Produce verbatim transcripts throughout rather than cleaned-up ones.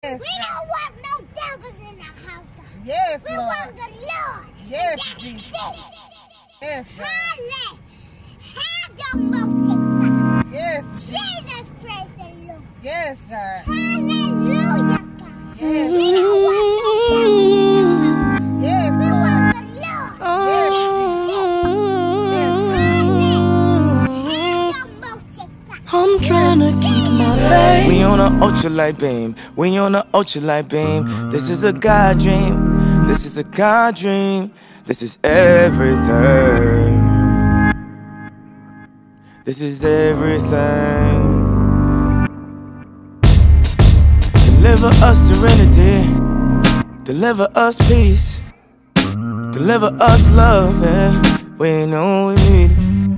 Yes. We don't want no devils in the house, God. Yes, we Lord. want the Lord. Yes, That's Jesus. it. Yes, God. Hallelujah. Have your most God. Yes. Jesus, praise the Lord. Yes, God. Hallelujah, God. Yes. We don't want no devils in the house. Yes, We Lord. want the Lord. Yes, I'm trying to keep my faith. We on a ultralight beam. We on a ultralight beam. This is a God dream. This is a God dream. This is everything. This is everything. Deliver us serenity. Deliver us peace. Deliver us love. Yeah. We know we need it.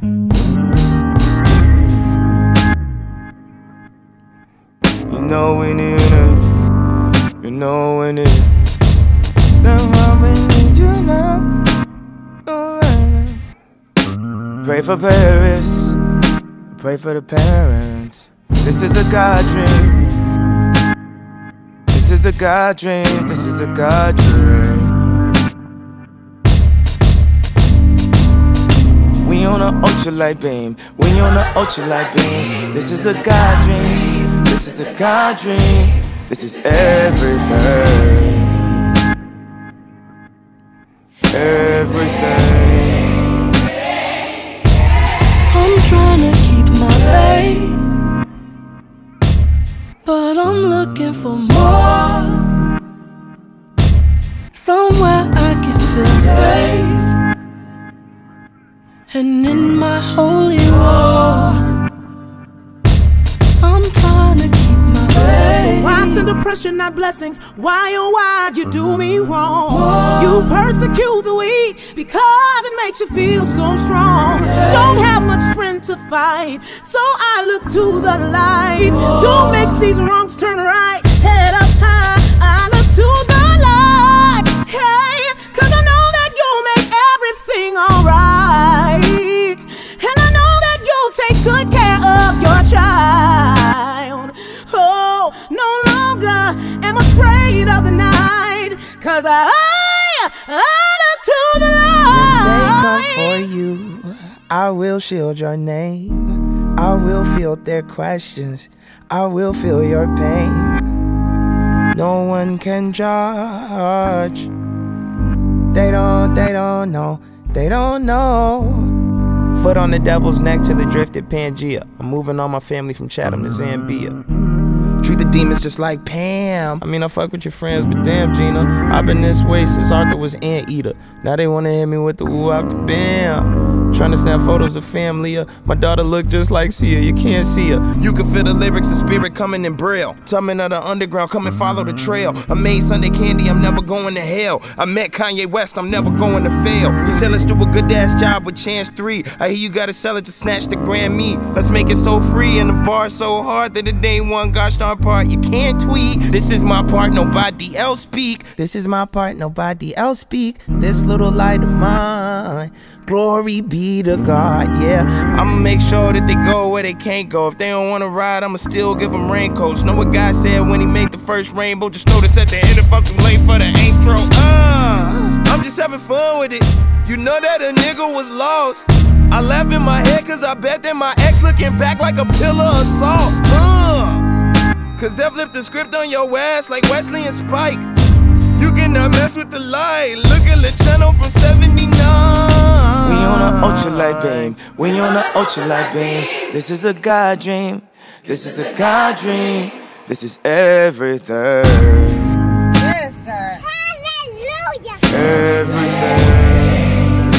You know we need it. You know we need it. That's why we need you now. Oh, yeah. Pray for Paris. Pray for the parents. This is a God dream. This is a God dream. This is a God dream. We on a ultralight beam. We on a ultralight beam. This is a God dream. This is a God dream. This is everything. Everything. I'm trying to keep my faith, but I'm looking for more. Somewhere I can feel safe, and in my holy war, I'm trying to keep my faith. Why send oppression, not blessings? Why, oh why'd you do me wrong? You persecute the weak because it makes you feel so strong. Don't have much strength to fight, so I look to the light to make these wrongs turn right. Head up high, I look to the light. Hey, cause I know that you'll make everything alright, and I know that you'll take good care of your child. Oh, no longer am afraid of the night, cause I, I look to the light. When they come for you, I will shield your name. I will field their questions. I will feel your pain. No one can judge. They don't, they don't know. They don't know. Foot on the devil's neck till it drifted Pangea. I'm moving all my family from Chatham to Zambia. Treat the demons just like Pam. I mean, I fuck with your friends, but damn, Gina, I've been this way since Arthur was Anteater. Now they wanna hit me with the woo out the bam. Trying to snap photos of family. My daughter look just like Sia, you can't see her. You can feel the lyrics and spirit coming in braille. Tumbling of the underground, come and follow the trail. I made Sunday candy, I'm never going to hell. I met Kanye West, I'm never going to fail. He said let's do a good ass job with Chance three. I hear you gotta sell it to snatch the Grammy. Let's make it so free and the bar so hard that it ain't one gosh darn part you can't tweet. This is my part, nobody else speak. This is my part, nobody else speak. This little light of mine, glory be to God, yeah. I'ma make sure that they go where they can't go. If they don't wanna ride, I'ma still give them raincoats. Know what God said when he made the first rainbow? Just notice at the end if I'm too late for the intro. Uh, I'm just having fun with it. You know that a nigga was lost. I laugh in my head cause I bet that my ex looking back like a pillar of salt. Uh, Cause they flipped the script on your ass like Wesley and Spike. You cannot mess with the light. Look at the channel from seventy-nine. We on an ultralight beam. We on an ultralight beam. This is a God dream. This is a God dream. This is everything. Yes, God. Hallelujah. Everything.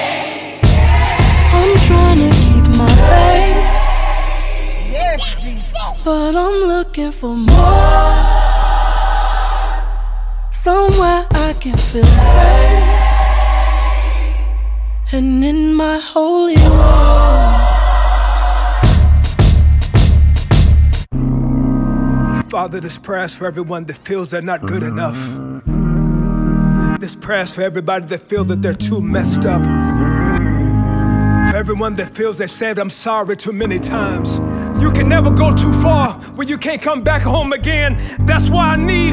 I'm trying to keep my faith, Yes, Jesus. but I'm looking for more. Somewhere I can feel safe, and in my holy war. Father, this prayer's for everyone that feels they're not good enough. This prayer's for everybody that feels that they're too messed up. For everyone that feels they said I'm sorry too many times. You can never go too far when you can't come back home again. That's why I need